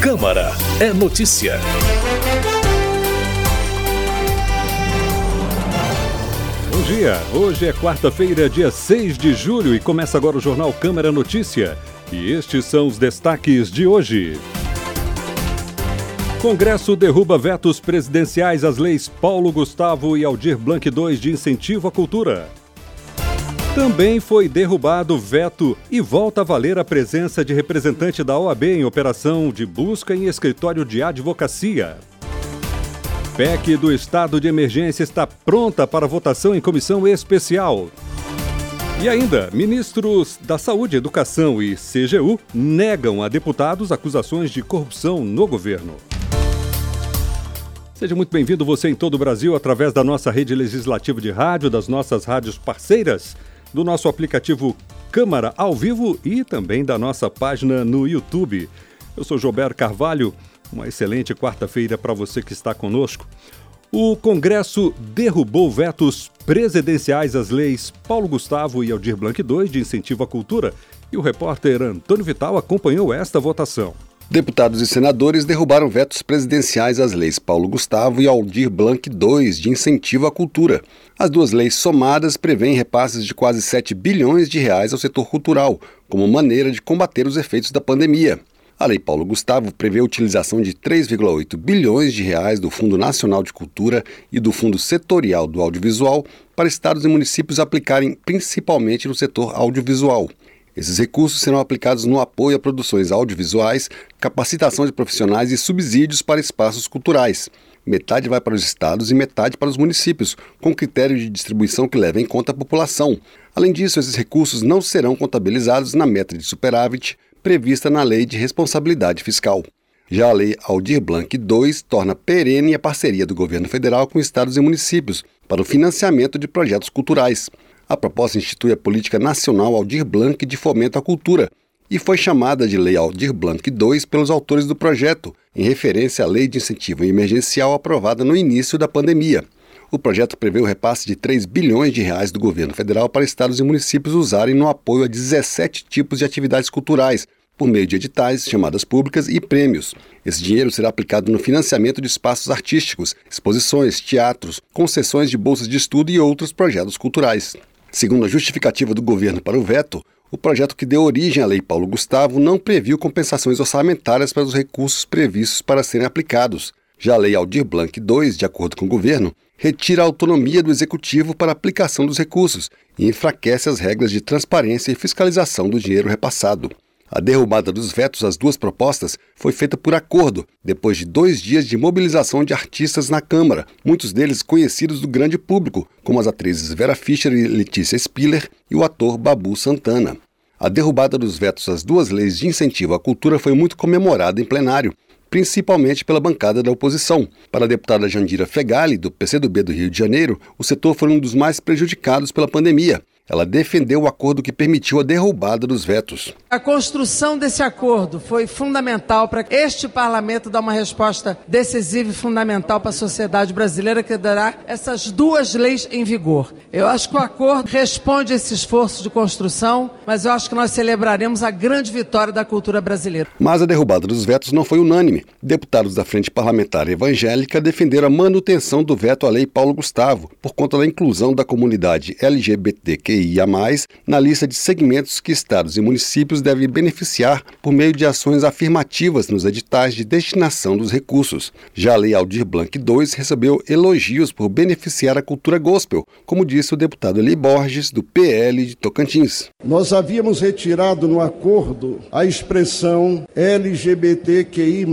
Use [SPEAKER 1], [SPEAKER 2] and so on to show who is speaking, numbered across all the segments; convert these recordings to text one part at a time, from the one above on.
[SPEAKER 1] Câmara é notícia.
[SPEAKER 2] Bom dia, hoje é quarta-feira, dia 6 de julho e começa agora o Jornal Câmara Notícia. E estes são os destaques de hoje. Congresso derruba vetos presidenciais às leis Paulo Gustavo e Aldir Blanc II de incentivo à cultura. Também foi derrubado veto e volta a valer a presença de representante da OAB em operação de busca em escritório de advocacia. PEC do estado de emergência está pronta para votação em comissão especial. E ainda, ministros da Saúde, Educação e CGU negam a deputados acusações de corrupção no governo. Seja muito bem-vindo você em todo o Brasil através da nossa rede legislativa de rádio, das nossas rádios parceiras, do nosso aplicativo Câmara ao vivo e também da nossa página no YouTube. Eu sou Gilberto Carvalho, uma excelente quarta-feira para você que está conosco. O Congresso derrubou vetos presidenciais às leis Paulo Gustavo e Aldir Blanc II de incentivo à cultura e o repórter Antônio Vital acompanhou esta votação.
[SPEAKER 3] Deputados e senadores derrubaram vetos presidenciais às leis Paulo Gustavo e Aldir Blanc II de incentivo à cultura. As duas leis somadas prevêem repasses de quase 7 bilhões de reais ao setor cultural, como maneira de combater os efeitos da pandemia. A lei Paulo Gustavo prevê a utilização de 3,8 bilhões de reais do Fundo Nacional de Cultura e do Fundo Setorial do Audiovisual para estados e municípios aplicarem principalmente no setor audiovisual. Esses recursos serão aplicados no apoio a produções audiovisuais, capacitação de profissionais e subsídios para espaços culturais. Metade vai para os estados e metade para os municípios, com critério de distribuição que leva em conta a população. Além disso, esses recursos não serão contabilizados na meta de superávit prevista na Lei de Responsabilidade Fiscal. Já a Lei Aldir Blanc II torna perene a parceria do governo federal com estados e municípios para o financiamento de projetos culturais. A proposta institui a Política Nacional Aldir Blanc de Fomento à Cultura e foi chamada de Lei Aldir Blanc II pelos autores do projeto, em referência à Lei de Incentivo Emergencial aprovada no início da pandemia. O projeto prevê o repasse de 3 bilhões de reais do governo federal para estados e municípios usarem no apoio a 17 tipos de atividades culturais, por meio de editais, chamadas públicas e prêmios. Esse dinheiro será aplicado no financiamento de espaços artísticos, exposições, teatros, concessões de bolsas de estudo e outros projetos culturais. Segundo a justificativa do governo para o veto, o projeto que deu origem à Lei Paulo Gustavo não previu compensações orçamentárias para os recursos previstos para serem aplicados. Já a Lei Aldir Blanc II, de acordo com o governo, retira a autonomia do Executivo para a aplicação dos recursos e enfraquece as regras de transparência e fiscalização do dinheiro repassado. A derrubada dos vetos às duas propostas foi feita por acordo, depois de 2 dias de mobilização de artistas na Câmara, muitos deles conhecidos do grande público, como as atrizes Vera Fischer e Letícia Spiller e o ator Babu Santana. A derrubada dos vetos às duas leis de incentivo à cultura foi muito comemorada em plenário, principalmente pela bancada da oposição. Para a deputada Jandira Fegali, do PCdoB do Rio de Janeiro, o setor foi um dos mais prejudicados pela pandemia. Ela defendeu o acordo que permitiu a derrubada dos vetos.
[SPEAKER 4] A construção desse acordo foi fundamental para este parlamento dar uma resposta decisiva e fundamental para a sociedade brasileira que dará essas duas leis em vigor. Eu acho que o acordo responde a esse esforço de construção, mas eu acho que nós celebraremos a grande vitória da cultura brasileira.
[SPEAKER 3] Mas a derrubada dos vetos não foi unânime. Deputados da Frente Parlamentar Evangélica defenderam a manutenção do veto à Lei Paulo Gustavo, por conta da inclusão da comunidade LGBTQIA+, na lista de segmentos que estados e municípios devem beneficiar por meio de ações afirmativas nos editais de destinação dos recursos. Já a Lei Aldir Blanc II recebeu elogios por beneficiar a cultura gospel, como disse o deputado Eli Borges, do PL de Tocantins.
[SPEAKER 5] Nós havíamos retirado no acordo a expressão LGBTQI+.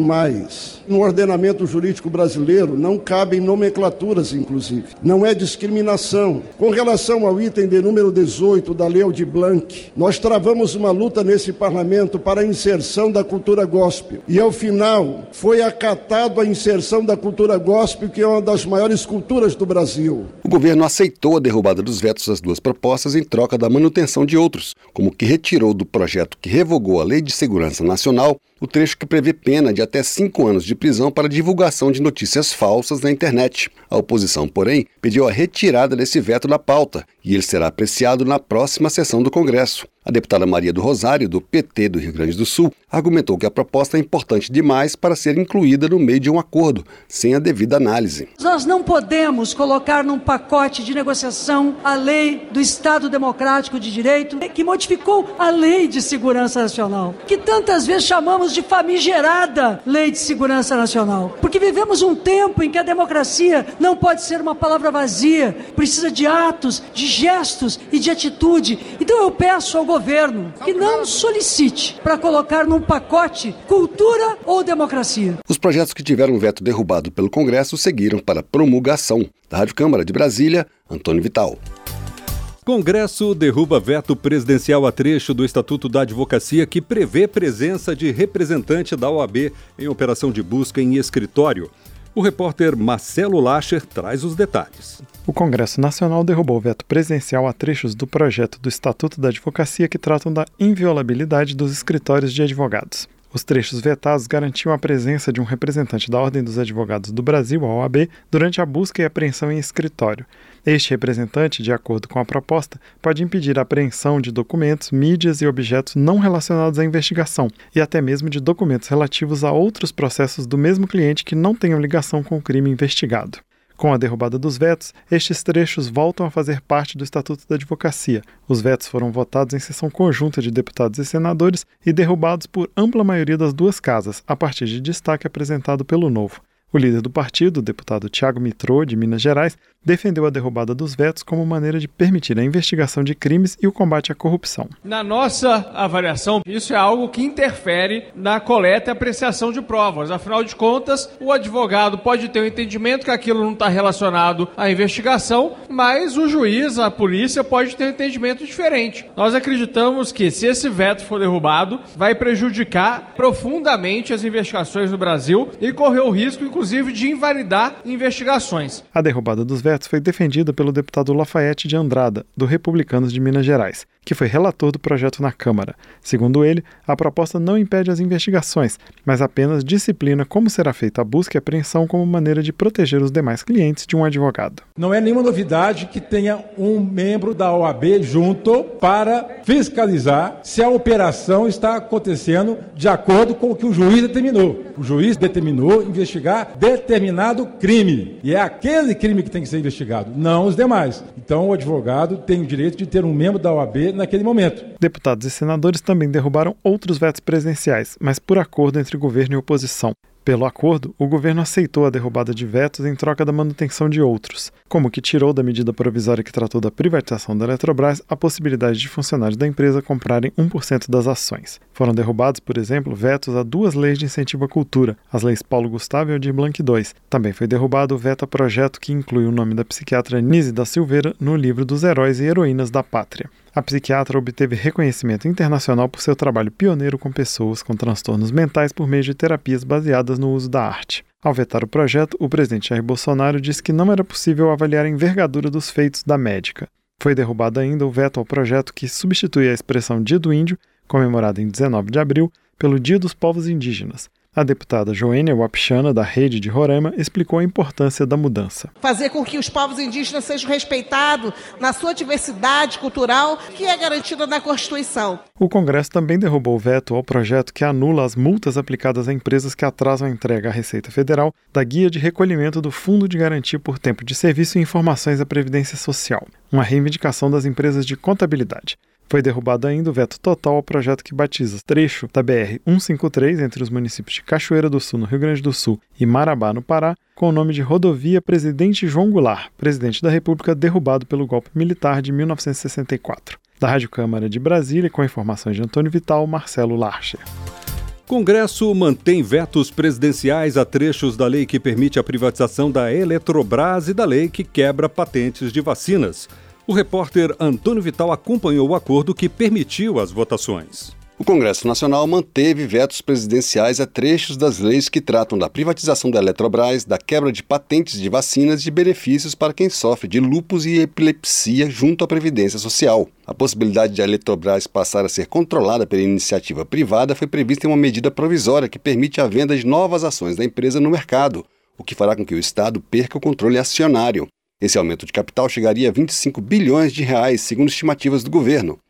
[SPEAKER 5] No ordenamento jurídico brasileiro não cabem nomenclaturas, inclusive. Não é discriminação. Com relação ao item de número 18 da Lei Aldir Blanc, nós travamos uma luta nesse parlamento para a inserção da cultura gospel. E, ao final, foi acatado a inserção da cultura gospel, que é uma das maiores culturas do Brasil.
[SPEAKER 3] O governo aceitou a derrubada dos vetos às duas propostas em troca da manutenção de outros, como que retirou do projeto que revogou a Lei de Segurança Nacional o trecho que prevê pena de até 5 anos de prisão para divulgação de notícias falsas na internet. A oposição, porém, pediu a retirada desse veto da pauta e ele será apreciado na próxima sessão do Congresso. A deputada Maria do Rosário, do PT do Rio Grande do Sul, argumentou que a proposta é importante demais para ser incluída no meio de um acordo, sem a devida análise.
[SPEAKER 6] Nós não podemos colocar num pacote de negociação a lei do Estado Democrático de Direito, que modificou a Lei de Segurança Nacional, que tantas vezes chamamos de famigerada Lei de Segurança Nacional, porque vivemos um tempo em que a democracia não pode ser uma palavra vazia, precisa de atos, de gestos e de atitude. Então eu peço ao governo que não solicite para colocar num pacote cultura ou democracia.
[SPEAKER 3] Os projetos que tiveram o veto derrubado pelo Congresso seguiram para promulgação. Da Rádio Câmara de Brasília, Antônio Vital.
[SPEAKER 2] Congresso derruba veto presidencial a trecho do Estatuto da Advocacia que prevê presença de representante da OAB em operação de busca em escritório. O repórter Marcelo Lacher traz os detalhes.
[SPEAKER 7] O Congresso Nacional derrubou o veto presidencial a trechos do projeto do Estatuto da Advocacia que tratam da inviolabilidade dos escritórios de advogados. Os trechos vetados garantiam a presença de um representante da Ordem dos Advogados do Brasil, a OAB, durante a busca e apreensão em escritório. Este representante, de acordo com a proposta, pode impedir a apreensão de documentos, mídias e objetos não relacionados à investigação e até mesmo de documentos relativos a outros processos do mesmo cliente que não tenham ligação com o crime investigado. Com a derrubada dos vetos, estes trechos voltam a fazer parte do Estatuto da Advocacia. Os vetos foram votados em sessão conjunta de deputados e senadores e derrubados por ampla maioria das duas casas, a partir de destaque apresentado pelo Novo. O líder do partido, o deputado Thiago Mitrô, de Minas Gerais, defendeu a derrubada dos vetos como maneira de permitir a investigação de crimes e o combate à corrupção.
[SPEAKER 8] Na nossa avaliação, isso é algo que interfere na coleta e apreciação de provas. Afinal de contas, o advogado pode ter um entendimento que aquilo não está relacionado à investigação, mas o juiz, a polícia, pode ter um entendimento diferente. Nós acreditamos que, se esse veto for derrubado, vai prejudicar profundamente as investigações no Brasil e correr o risco, inclusive, de invalidar investigações.
[SPEAKER 7] A derrubada dos vetos foi defendida pelo deputado Lafayette de Andrada, do Republicanos de Minas Gerais, que foi relator do projeto na Câmara. Segundo ele, a proposta não impede as investigações, mas apenas disciplina como será feita a busca e apreensão como maneira de proteger os demais clientes de um advogado.
[SPEAKER 9] Não é nenhuma novidade que tenha um membro da OAB junto para fiscalizar se a operação está acontecendo de acordo com o que o juiz determinou. O juiz determinou investigar determinado crime, e é aquele crime que tem que ser investigado, não os demais. Então o advogado tem o direito de ter um membro da OAB naquele momento.
[SPEAKER 7] Deputados e senadores também derrubaram outros vetos presidenciais, mas por acordo entre governo e oposição. Pelo acordo, o governo aceitou a derrubada de vetos em troca da manutenção de outros, como que tirou da medida provisória que tratou da privatização da Eletrobras a possibilidade de funcionários da empresa comprarem 1% das ações. Foram derrubados, por exemplo, vetos a duas leis de incentivo à cultura, as leis Paulo Gustavo e Aldir Blanc II. Também foi derrubado o veto a projeto que inclui o nome da psiquiatra Nise da Silveira no livro dos Heróis e Heroínas da Pátria. A psiquiatra obteve reconhecimento internacional por seu trabalho pioneiro com pessoas com transtornos mentais por meio de terapias baseadas no uso da arte. Ao vetar o projeto, o presidente Jair Bolsonaro disse que não era possível avaliar a envergadura dos feitos da médica. Foi derrubado ainda o veto ao projeto que substitui a expressão Dia do Índio, comemorada em 19 de abril, pelo Dia dos Povos Indígenas. A deputada Joênia Wapichana, da Rede de Roraima, explicou a importância da mudança.
[SPEAKER 10] Fazer com que os povos indígenas sejam respeitados na sua diversidade cultural, que é garantida na Constituição.
[SPEAKER 7] O Congresso também derrubou o veto ao projeto que anula as multas aplicadas a empresas que atrasam a entrega à Receita Federal da Guia de Recolhimento do Fundo de Garantia por Tempo de Serviço e Informações à Previdência Social, uma reivindicação das empresas de contabilidade. Foi derrubado ainda o veto total ao projeto que batiza trecho da BR-153 entre os municípios de Cachoeira do Sul, no Rio Grande do Sul, e Marabá, no Pará, com o nome de Rodovia Presidente João Goulart, presidente da República derrubado pelo golpe militar de 1964. Da Rádio Câmara de Brasília, com informações de Antônio Vital, Marcelo Larcher.
[SPEAKER 2] Congresso mantém vetos presidenciais a trechos da lei que permite a privatização da Eletrobras e da lei que quebra patentes de vacinas. O repórter Antônio Vital acompanhou o acordo que permitiu as votações.
[SPEAKER 3] O Congresso Nacional manteve vetos presidenciais a trechos das leis que tratam da privatização da Eletrobras, da quebra de patentes de vacinas e de benefícios para quem sofre de lúpus e epilepsia junto à Previdência Social. A possibilidade de a Eletrobras passar a ser controlada pela iniciativa privada foi prevista em uma medida provisória que permite a venda de novas ações da empresa no mercado, o que fará com que o Estado perca o controle acionário. Esse aumento de capital chegaria a 25 bilhões de reais, segundo estimativas do governo.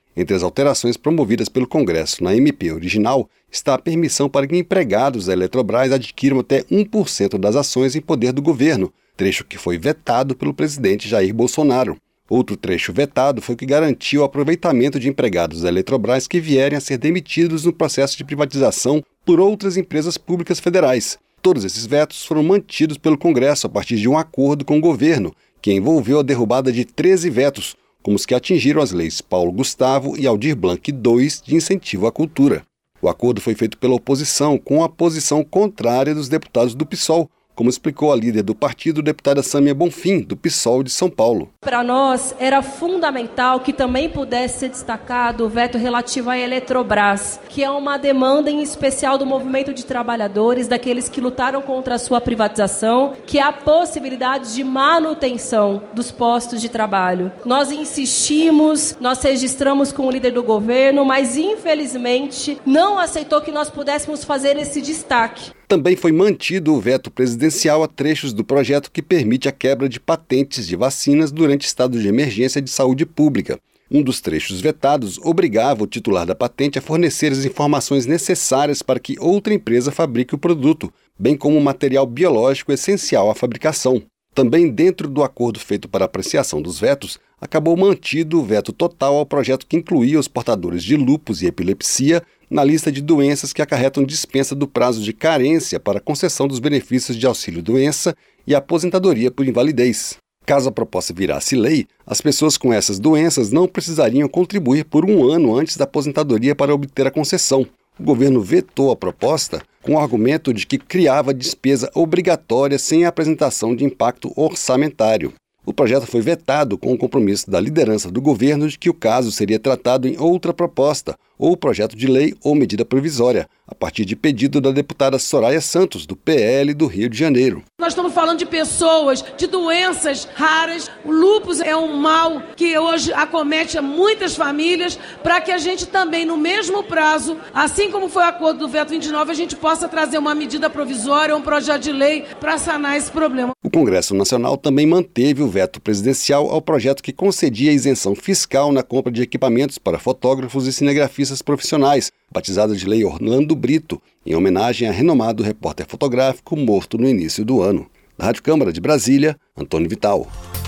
[SPEAKER 3] Entre as alterações promovidas pelo Congresso na MP original está a permissão para que empregados da Eletrobras adquiram até 1% das ações em poder do governo, trecho que foi vetado pelo presidente Jair Bolsonaro. Outro trecho vetado foi o que garantiu o aproveitamento de empregados da Eletrobras que vierem a ser demitidos no processo de privatização por outras empresas públicas federais. Todos esses vetos foram mantidos pelo Congresso a partir de um acordo com o governo, que envolveu a derrubada de 13 vetos, como os que atingiram as leis Paulo Gustavo e Aldir Blanc II de incentivo à cultura. O acordo foi feito pela oposição, com a posição contrária dos deputados do PSOL, como explicou a líder do partido, deputada Sâmia Bonfim, do PSOL de São Paulo.
[SPEAKER 11] Para nós, era fundamental que também pudesse ser destacado o veto relativo à Eletrobras, que é uma demanda em especial do movimento de trabalhadores, daqueles que lutaram contra a sua privatização, que é a possibilidade de manutenção dos postos de trabalho. Nós insistimos, nós registramos com o líder do governo, mas infelizmente não aceitou que nós pudéssemos fazer esse destaque.
[SPEAKER 3] Também foi mantido o veto presidencial a trechos do projeto que permite a quebra de patentes de vacinas durante estado de emergência de saúde pública. Um dos trechos vetados obrigava o titular da patente a fornecer as informações necessárias para que outra empresa fabrique o produto, bem como o material biológico essencial à fabricação. Também dentro do acordo feito para apreciação dos vetos, acabou mantido o veto total ao projeto que incluía os portadores de lúpus e epilepsia na lista de doenças que acarretam dispensa do prazo de carência para a concessão dos benefícios de auxílio-doença e aposentadoria por invalidez. Caso a proposta virasse lei, as pessoas com essas doenças não precisariam contribuir por 1 ano antes da aposentadoria para obter a concessão. O governo vetou a proposta com o argumento de que criava despesa obrigatória sem a apresentação de impacto orçamentário. O projeto foi vetado com o compromisso da liderança do governo de que o caso seria tratado em outra proposta, ou projeto de lei ou medida provisória, a partir de pedido da deputada Soraya Santos, do PL do Rio de Janeiro.
[SPEAKER 12] Nós estamos falando de pessoas, de doenças raras. O lúpus é um mal que hoje acomete muitas famílias, para que a gente também, no mesmo prazo, assim como foi o acordo do veto 29, a gente possa trazer uma medida provisória, um projeto de lei para sanar esse problema.
[SPEAKER 3] O Congresso Nacional também manteve o veto presidencial ao projeto que concedia isenção fiscal na compra de equipamentos para fotógrafos e cinegrafistas profissionais, batizada de Lei Orlando Brito, em homenagem a renomado repórter fotográfico morto no início do ano. Da Rádio Câmara de Brasília, Antônio Vital.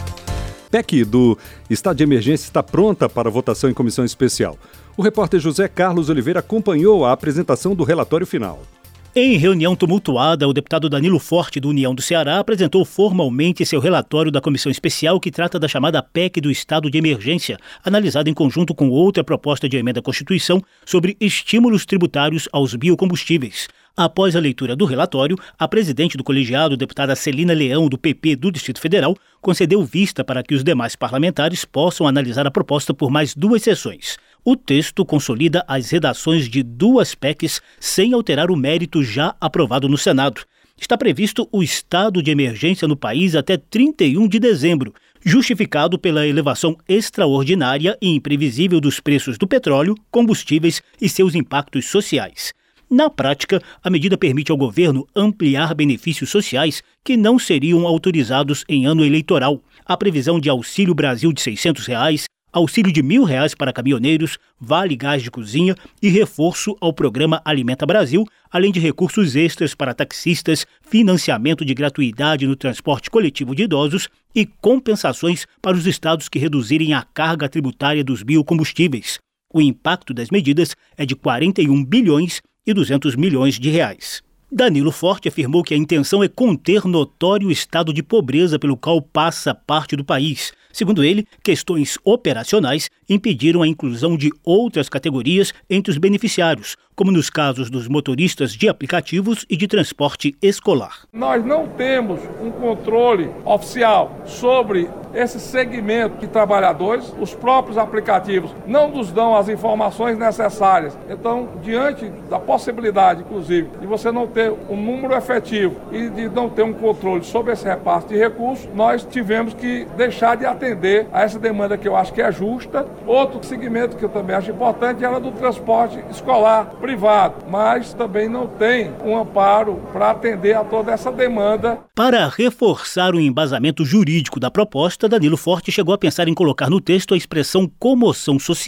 [SPEAKER 2] PEC do estado de emergência está pronta para votação em comissão especial. O repórter José Carlos Oliveira acompanhou a apresentação do relatório final.
[SPEAKER 13] Em reunião tumultuada, o deputado Danilo Forte, do União do Ceará, apresentou formalmente seu relatório da comissão especial que trata da chamada PEC do estado de emergência, analisada em conjunto com outra proposta de emenda à Constituição sobre estímulos tributários aos biocombustíveis. Após a leitura do relatório, a presidente do colegiado, deputada Celina Leão, do PP do Distrito Federal, concedeu vista para que os demais parlamentares possam analisar a proposta por mais 2 sessões. O texto consolida as redações de 2 PECs sem alterar o mérito já aprovado no Senado. Está previsto o estado de emergência no país até 31 de dezembro, justificado pela elevação extraordinária e imprevisível dos preços do petróleo, combustíveis e seus impactos sociais. Na prática, a medida permite ao governo ampliar benefícios sociais que não seriam autorizados em ano eleitoral. A previsão de Auxílio Brasil de R$ 600, auxílio de R$ 1.000 para caminhoneiros, vale gás de cozinha e reforço ao programa Alimenta Brasil, além de recursos extras para taxistas, financiamento de gratuidade no transporte coletivo de idosos e compensações para os estados que reduzirem a carga tributária dos biocombustíveis. O impacto das medidas é de 41 bilhões e 200 milhões de reais. Danilo Forte afirmou que a intenção é conter notório estado de pobreza pelo qual passa parte do país. Segundo ele, questões operacionais impediram a inclusão de outras categorias entre os beneficiários, como nos casos dos motoristas de aplicativos e de transporte escolar.
[SPEAKER 14] Nós não temos um controle oficial sobre esse segmento de trabalhadores. Os próprios aplicativos não nos dão as informações necessárias. Então, diante da possibilidade, inclusive, de você não ter um número efetivo e de não ter um controle sobre esse repasse de recursos, nós tivemos que deixar de atender a essa demanda que eu acho que é justa. Outro segmento que eu também acho importante era do transporte escolar privado, mas também não tem um amparo para atender a toda essa demanda.
[SPEAKER 13] Para reforçar o embasamento jurídico da proposta, Danilo Forte chegou a pensar em colocar no texto a expressão comoção social,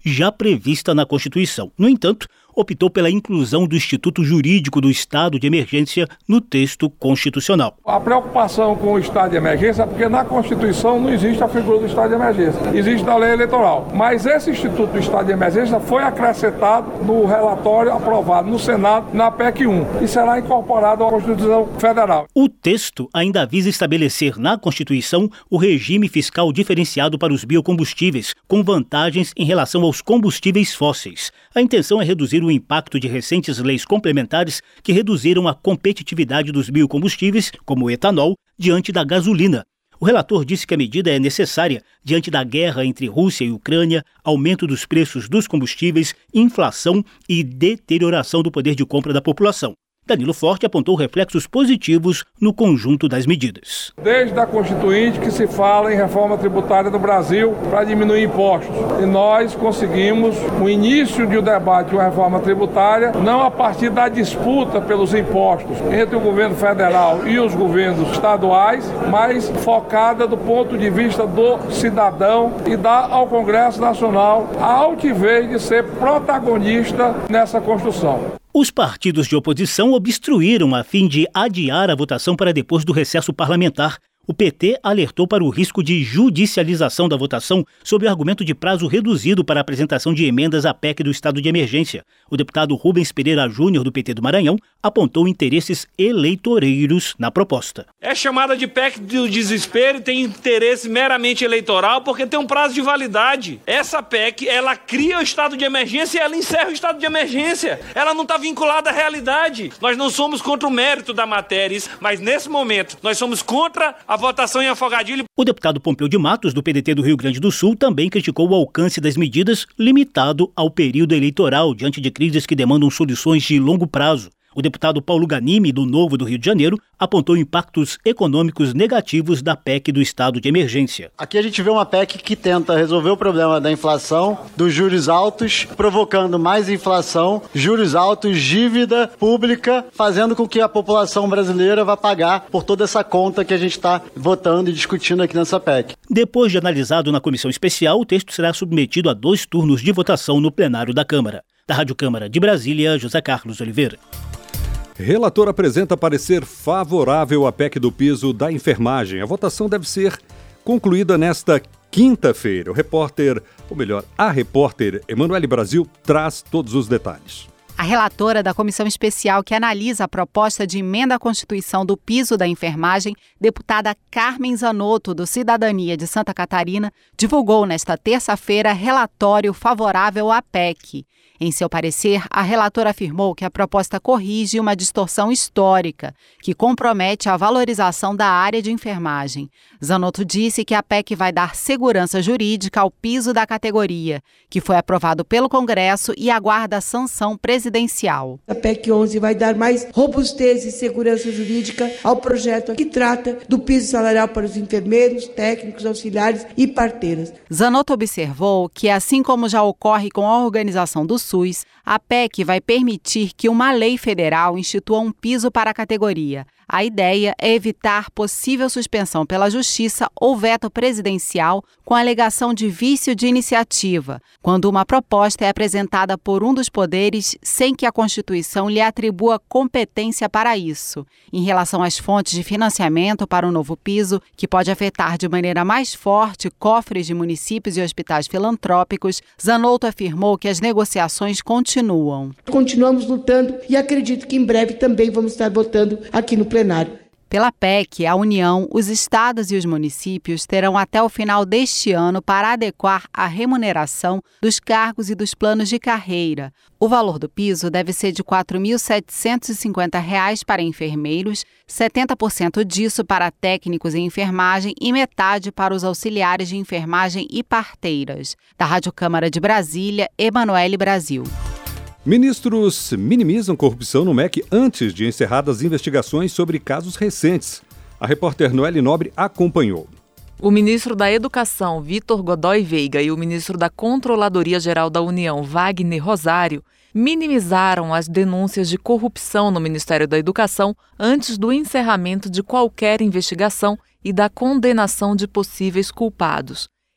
[SPEAKER 13] já prevista na Constituição. No entanto, optou pela inclusão do Instituto Jurídico do Estado de Emergência no texto constitucional.
[SPEAKER 14] A preocupação com o estado de emergência é porque na Constituição não existe a figura do estado de emergência, existe na lei eleitoral. Mas esse Instituto do Estado de Emergência foi acrescentado no relatório aprovado no Senado na PEC 1 e será incorporado à Constituição Federal.
[SPEAKER 13] O texto ainda visa estabelecer na Constituição o regime fiscal diferenciado para os biocombustíveis, com vantagens em relação aos combustíveis fósseis. A intenção é reduzir o impacto de recentes leis complementares que reduziram a competitividade dos biocombustíveis, como o etanol, diante da gasolina. O relator disse que a medida é necessária diante da guerra entre Rússia e Ucrânia, aumento dos preços dos combustíveis, inflação e deterioração do poder de compra da população. Danilo Forte apontou reflexos positivos no conjunto das medidas.
[SPEAKER 14] Desde a Constituinte que se fala em reforma tributária no Brasil para diminuir impostos. E nós conseguimos o início de um debate de uma reforma tributária, não a partir da disputa pelos impostos entre o governo federal e os governos estaduais, mas focada do ponto de vista do cidadão e dar ao Congresso Nacional a altivez de ser protagonista nessa construção.
[SPEAKER 13] Os partidos de oposição obstruíram a fim de adiar a votação para depois do recesso parlamentar. O PT alertou para o risco de judicialização da votação sob o argumento de prazo reduzido para a apresentação de emendas à PEC do estado de emergência. O deputado Rubens Pereira Júnior, do PT do Maranhão, apontou interesses eleitoreiros na proposta.
[SPEAKER 15] É chamada de PEC do desespero e tem interesse meramente eleitoral porque tem um prazo de validade. Essa PEC, ela cria o estado de emergência e ela encerra o estado de emergência. Ela não está vinculada à realidade. Nós não somos contra o mérito da matéria, mas nesse momento nós somos contra a votação em afogadilho.
[SPEAKER 13] O deputado Pompeu de Matos, do PDT do Rio Grande do Sul, também criticou o alcance das medidas limitado ao período eleitoral, diante de crises que demandam soluções de longo prazo. O deputado Paulo Ganimi, do Novo do Rio de Janeiro, apontou impactos econômicos negativos da PEC do estado de emergência.
[SPEAKER 16] Aqui a gente vê uma PEC que tenta resolver o problema da inflação, dos juros altos, provocando mais inflação, juros altos, dívida pública, fazendo com que a população brasileira vá pagar por toda essa conta que a gente está votando e discutindo aqui nessa PEC.
[SPEAKER 13] Depois de analisado na comissão especial, o texto será submetido a 2 turnos de votação no plenário da Câmara. Da Rádio Câmara de Brasília, José Carlos Oliveira.
[SPEAKER 2] Relator apresenta parecer favorável à PEC do piso da enfermagem. A votação deve ser concluída nesta quinta-feira. A repórter Emanuele Brasil traz todos os detalhes.
[SPEAKER 17] A relatora da comissão especial que analisa a proposta de emenda à Constituição do piso da enfermagem, deputada Carmen Zanotto, do Cidadania de Santa Catarina, divulgou nesta terça-feira relatório favorável à PEC. Em seu parecer, a relatora afirmou que a proposta corrige uma distorção histórica que compromete a valorização da área de enfermagem. Zanotto disse que a PEC vai dar segurança jurídica ao piso da categoria, que foi aprovado pelo Congresso e aguarda a sanção presidencial.
[SPEAKER 18] A PEC 11 vai dar mais robustez e segurança jurídica ao projeto que trata do piso salarial para os enfermeiros, técnicos, auxiliares e parteiras.
[SPEAKER 17] Zanotto observou que, assim como já ocorre com a organização do SUS, a PEC vai permitir que uma lei federal institua um piso para a categoria. A ideia é evitar possível suspensão pela Justiça ou veto presidencial com alegação de vício de iniciativa, quando uma proposta é apresentada por um dos poderes sem que a Constituição lhe atribua competência para isso. Em relação às fontes de financiamento para o novo piso, que pode afetar de maneira mais forte cofres de municípios e hospitais filantrópicos, Zanotto afirmou que as negociações continuam.
[SPEAKER 18] Continuamos lutando e acredito que em breve também vamos estar votando aqui no plenário.
[SPEAKER 17] Pela PEC, a União, os estados e os municípios terão até o final deste ano para adequar a remuneração dos cargos e dos planos de carreira. O valor do piso deve ser de R$ 4.750 para enfermeiros, 70% disso para técnicos em enfermagem e metade para os auxiliares de enfermagem e parteiras. Da Rádio Câmara de Brasília, Emanuele Brasil.
[SPEAKER 2] Ministros minimizam corrupção no MEC antes de encerradas investigações sobre casos recentes. A repórter Noeli Nobre acompanhou.
[SPEAKER 19] O ministro da Educação, Vitor Godoy Veiga, e o ministro da Controladoria Geral da União, Wagner Rosário, minimizaram as denúncias de corrupção no Ministério da Educação antes do encerramento de qualquer investigação e da condenação de possíveis culpados.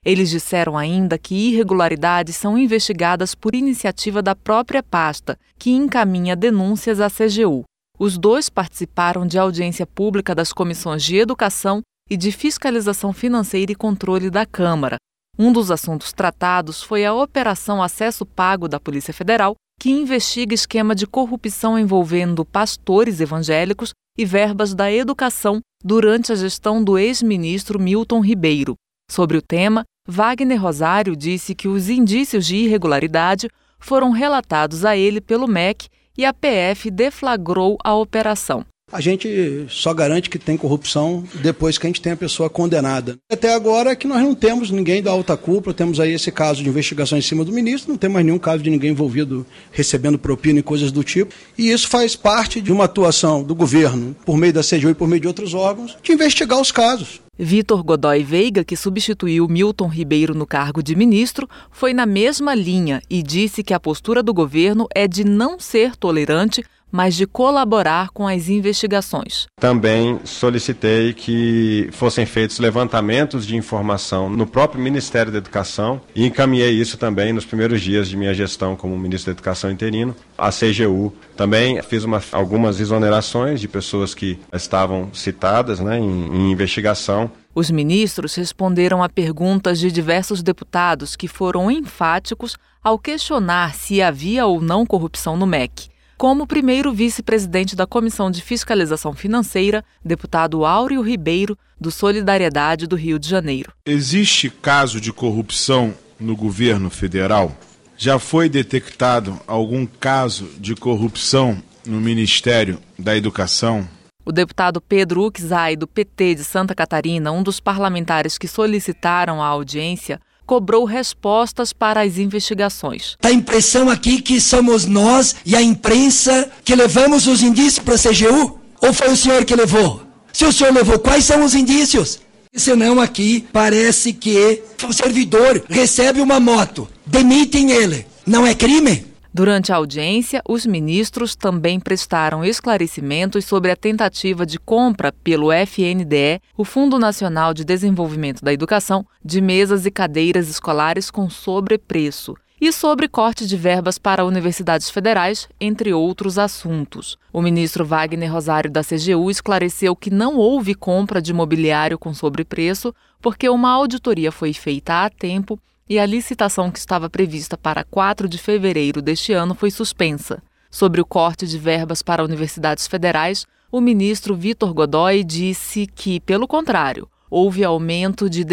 [SPEAKER 19] Eles disseram ainda que irregularidades são investigadas por iniciativa da própria pasta, que encaminha denúncias à CGU. Os dois participaram de audiência pública das comissões de Educação e de Fiscalização Financeira e Controle da Câmara. Um dos assuntos tratados foi a Operação Acesso Pago da Polícia Federal, que investiga esquema de corrupção envolvendo pastores evangélicos e verbas da educação durante a gestão do ex-ministro Milton Ribeiro. Sobre o tema, Wagner Rosário disse que os indícios de irregularidade foram relatados a ele pelo MEC e a PF deflagrou a operação.
[SPEAKER 20] A gente só garante que tem corrupção depois que a gente tem a pessoa condenada. Até agora é que nós não temos ninguém da alta cúpula, temos aí esse caso de investigação em cima do ministro, não tem mais nenhum caso de ninguém envolvido recebendo propina e coisas do tipo. E isso faz parte de uma atuação do governo, por meio da CGU e por meio de outros órgãos, de investigar os casos.
[SPEAKER 19] Vitor Godoy Veiga, que substituiu Milton Ribeiro no cargo de ministro, foi na mesma linha e disse que a postura do governo é de não ser tolerante, mas de colaborar com as investigações.
[SPEAKER 21] Também solicitei que fossem feitos levantamentos de informação no próprio Ministério da Educação e encaminhei isso também nos primeiros dias de minha gestão como ministro da Educação interino. A CGU também fiz algumas exonerações de pessoas que estavam citadas, em investigação.
[SPEAKER 19] Os ministros responderam a perguntas de diversos deputados que foram enfáticos ao questionar se havia ou não corrupção no MEC. Como primeiro vice-presidente da Comissão de Fiscalização Financeira, deputado Áureo Ribeiro, do Solidariedade do Rio de Janeiro.
[SPEAKER 22] Existe caso de corrupção no governo federal? Já foi detectado algum caso de corrupção no Ministério da Educação?
[SPEAKER 19] O deputado Pedro Uczai, do PT de Santa Catarina, um dos parlamentares que solicitaram a audiência, cobrou respostas para as investigações.
[SPEAKER 23] Dá a impressão aqui que somos nós e a imprensa que levamos os indícios para a CGU? Ou foi o senhor que levou? Se o senhor levou, quais são os indícios? Senão aqui parece que o servidor recebe uma moto, demitem ele. Não é crime?
[SPEAKER 19] Durante a audiência, os ministros também prestaram esclarecimentos sobre a tentativa de compra pelo FNDE, o Fundo Nacional de Desenvolvimento da Educação, de mesas e cadeiras escolares com sobrepreço, e sobre corte de verbas para universidades federais, entre outros assuntos. O ministro Wagner Rosário da CGU esclareceu que não houve compra de mobiliário com sobrepreço, porque uma auditoria foi feita a tempo e a licitação que estava prevista para 4 de fevereiro deste ano foi suspensa. Sobre o corte de verbas para universidades federais, o ministro Vitor Godoy disse que, pelo contrário, houve aumento de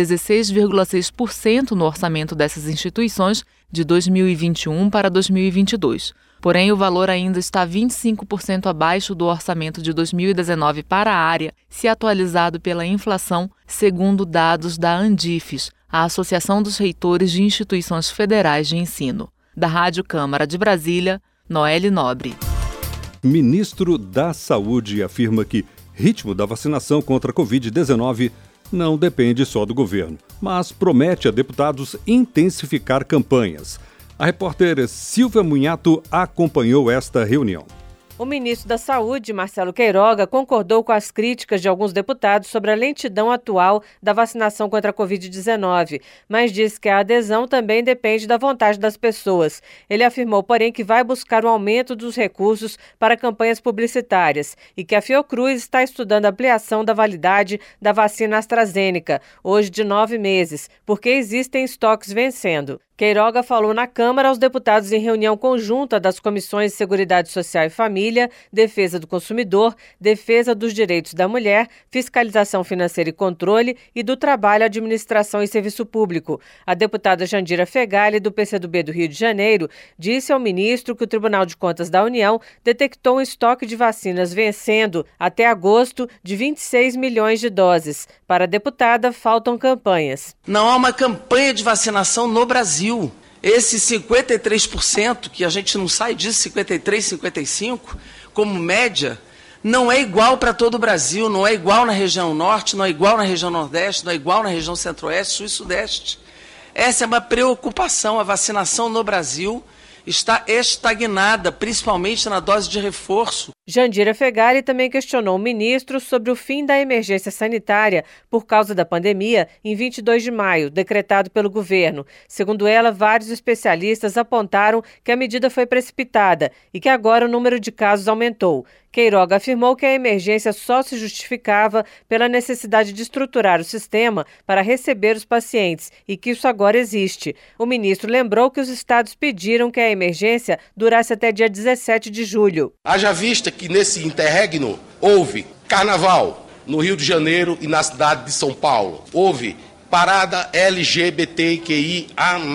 [SPEAKER 19] 16,6% no orçamento dessas instituições de 2021 para 2022. Porém, o valor ainda está 25% abaixo do orçamento de 2019 para a área, se atualizado pela inflação, segundo dados da Andifes, a Associação dos Reitores de Instituições Federais de Ensino. Da Rádio Câmara de Brasília, Noelle Nobre.
[SPEAKER 2] Ministro da Saúde afirma que ritmo da vacinação contra a Covid-19 não depende só do governo, mas promete a deputados intensificar campanhas. A repórter Silvia Munhato acompanhou esta reunião.
[SPEAKER 24] O ministro da Saúde, Marcelo Queiroga, concordou com as críticas de alguns deputados sobre a lentidão atual da vacinação contra a Covid-19, mas disse que a adesão também depende da vontade das pessoas. Ele afirmou, porém, que vai buscar o aumento dos recursos para campanhas publicitárias e que a Fiocruz está estudando a ampliação da validade da vacina AstraZeneca, hoje de 9 meses, porque existem estoques vencendo. Queiroga falou na Câmara aos deputados em reunião conjunta das Comissões de Seguridade Social e Família, Defesa do Consumidor, Defesa dos Direitos da Mulher, Fiscalização Financeira e Controle e do Trabalho, Administração e Serviço Público. A deputada Jandira Fegali, do PCdoB do Rio de Janeiro, disse ao ministro que o Tribunal de Contas da União detectou um estoque de vacinas vencendo até agosto de 26 milhões de doses. Para a deputada, faltam campanhas.
[SPEAKER 25] Não há uma campanha de vacinação no Brasil. Esse 53%, que a gente não sai disso, 53, 55, como média, não é igual para todo o Brasil, não é igual na região norte, não é igual na região nordeste, não é igual na região centro-oeste, sul e sudeste. Essa é uma preocupação. A vacinação no Brasil está estagnada, principalmente na dose de reforço.
[SPEAKER 24] Jandira Fegali também questionou o ministro sobre o fim da emergência sanitária por causa da pandemia em 22 de maio, decretado pelo governo. Segundo ela, vários especialistas apontaram que a medida foi precipitada e que agora o número de casos aumentou. Queiroga afirmou que a emergência só se justificava pela necessidade de estruturar o sistema para receber os pacientes e que isso agora existe. O ministro lembrou que os estados pediram que a emergência durasse até dia 17 de julho.
[SPEAKER 1] Haja vista que nesse interregno houve carnaval no Rio de Janeiro e na cidade de São Paulo. Houve parada LGBTQIA+,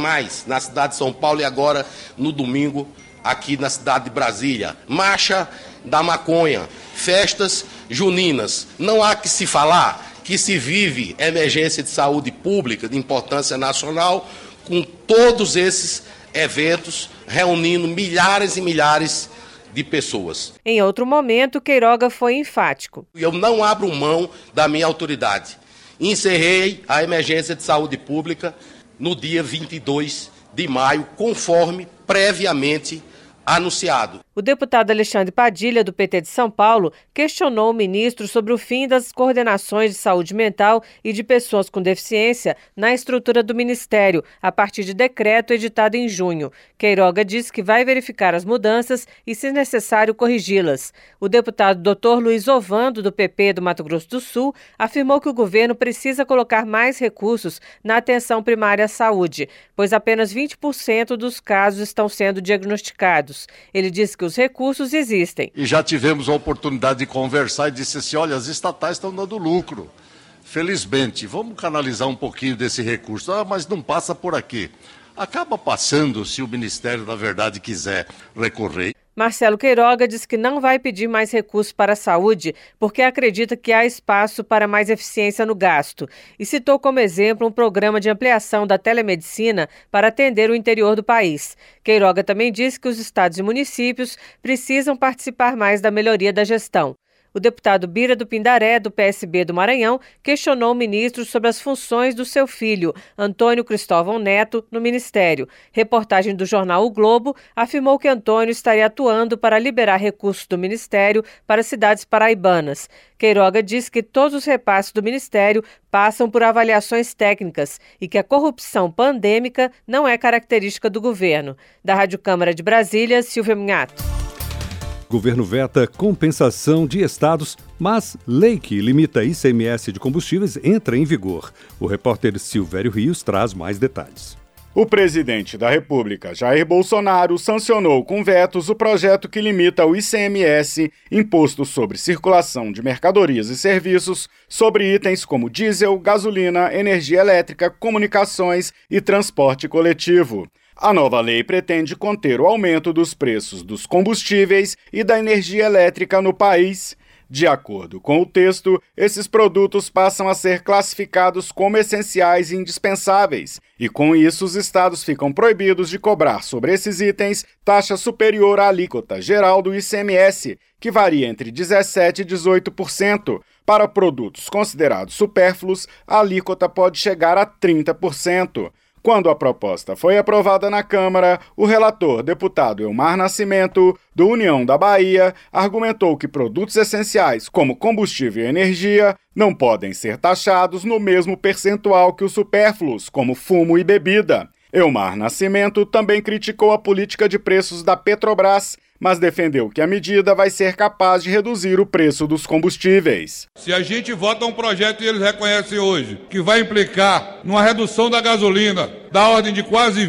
[SPEAKER 1] na cidade de São Paulo e agora no domingo aqui na cidade de Brasília. Marcha da maconha, festas juninas. Não há que se falar que se vive emergência de saúde pública de importância nacional com todos esses eventos reunindo milhares e milhares de pessoas.
[SPEAKER 24] Em outro momento, Queiroga foi enfático.
[SPEAKER 1] Eu não abro mão da minha autoridade. Encerrei a emergência de saúde pública no dia 22 de maio, conforme previamente anunciado.
[SPEAKER 24] O deputado Alexandre Padilha, do PT de São Paulo, questionou o ministro sobre o fim das coordenações de saúde mental e de pessoas com deficiência na estrutura do ministério, a partir de decreto editado em junho. Queiroga disse que vai verificar as mudanças e, se necessário, corrigi-las. O deputado Dr. Luiz Ovando, do PP do Mato Grosso do Sul, afirmou que o governo precisa colocar mais recursos na atenção primária à saúde, pois apenas 20% dos casos estão sendo diagnosticados. Ele disse que os recursos existem.
[SPEAKER 4] E já tivemos a oportunidade de conversar e disse assim, olha, as estatais estão dando lucro. Felizmente, vamos canalizar um pouquinho desse recurso. Mas não passa por aqui. Acaba passando se o Ministério, na verdade, quiser recorrer.
[SPEAKER 24] Marcelo Queiroga diz que não vai pedir mais recursos para a saúde porque acredita que há espaço para mais eficiência no gasto e citou como exemplo um programa de ampliação da telemedicina para atender o interior do país. Queiroga também disse que os estados e municípios precisam participar mais da melhoria da gestão. O deputado Bira do Pindaré, do PSB do Maranhão, questionou o ministro sobre as funções do seu filho, Antônio Cristóvão Neto, no ministério. Reportagem do jornal O Globo afirmou que Antônio estaria atuando para liberar recursos do ministério para cidades paraibanas. Queiroga diz que todos os repasses do ministério passam por avaliações técnicas e que a corrupção pandêmica não é característica do governo. Da Rádio Câmara de Brasília, Silvia Minhato.
[SPEAKER 2] Governo veta compensação de estados, mas lei que limita ICMS de combustíveis entra em vigor. O repórter Silvério Rios traz mais detalhes.
[SPEAKER 5] O presidente da República, Jair Bolsonaro, sancionou com vetos o projeto que limita o ICMS, imposto sobre circulação de mercadorias e serviços, sobre itens como diesel, gasolina, energia elétrica, comunicações e transporte coletivo. A nova lei pretende conter o aumento dos preços dos combustíveis e da energia elétrica no país. De acordo com o texto, esses produtos passam a ser classificados como essenciais e indispensáveis, e com isso os estados ficam proibidos de cobrar sobre esses itens taxa superior à alíquota geral do ICMS, que varia entre 17% e 18%. Para produtos considerados supérfluos, a alíquota pode chegar a 30%. Quando a proposta foi aprovada na Câmara, o relator, deputado Elmar Nascimento, do União da Bahia, argumentou que produtos essenciais, como combustível e energia, não podem ser taxados no mesmo percentual que os supérfluos, como fumo e bebida. Elmar Nascimento também criticou a política de preços da Petrobras, mas defendeu que a medida vai ser capaz de reduzir o preço dos combustíveis.
[SPEAKER 14] Se a gente vota um projeto e eles reconhecem hoje que vai implicar numa redução da gasolina da ordem de quase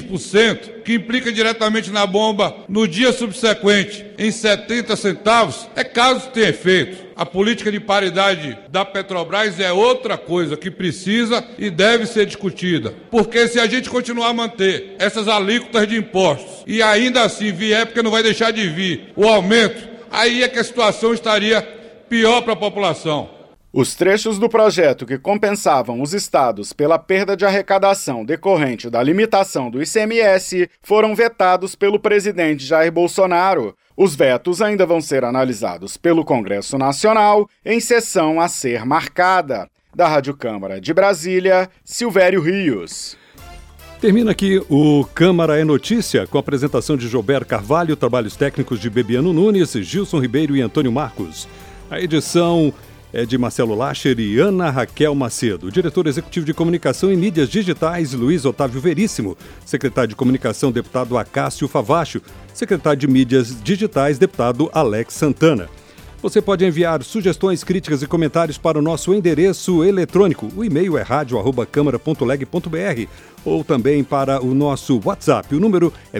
[SPEAKER 14] 20%, que implica diretamente na bomba no dia subsequente em 70 centavos, é caso tenha efeito. A política de paridade da Petrobras é outra coisa que precisa e deve ser discutida. Porque se a gente continuar a manter essas alíquotas de impostos e ainda assim vier, porque não vai deixar de vir o aumento, aí é que a situação estaria pior para a população.
[SPEAKER 5] Os trechos do projeto que compensavam os estados pela perda de arrecadação decorrente da limitação do ICMS foram vetados pelo presidente Jair Bolsonaro. Os vetos ainda vão ser analisados pelo Congresso Nacional em sessão a ser marcada. Da Rádio Câmara de Brasília, Silvério Rios.
[SPEAKER 2] Termina aqui o Câmara é Notícia, com a apresentação de Gilberto Carvalho, trabalhos técnicos de Bebiano Nunes, Gilson Ribeiro e Antônio Marcos. A edição é de Marcelo Lacher e Ana Raquel Macedo. O diretor executivo de Comunicação e Mídias Digitais, Luiz Otávio Veríssimo. Secretário de Comunicação, deputado Acácio Favacho. Secretário de Mídias Digitais, deputado Alex Santana. Você pode enviar sugestões, críticas e comentários para o nosso endereço eletrônico. O e-mail é radio@câmara.leg.br ou também para o nosso WhatsApp. O número é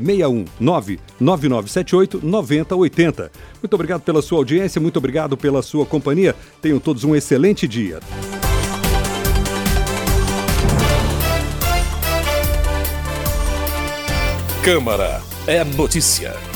[SPEAKER 2] 61999789080. Muito obrigado pela sua audiência, muito obrigado pela sua companhia. Tenham todos um excelente dia.
[SPEAKER 6] Câmara é notícia.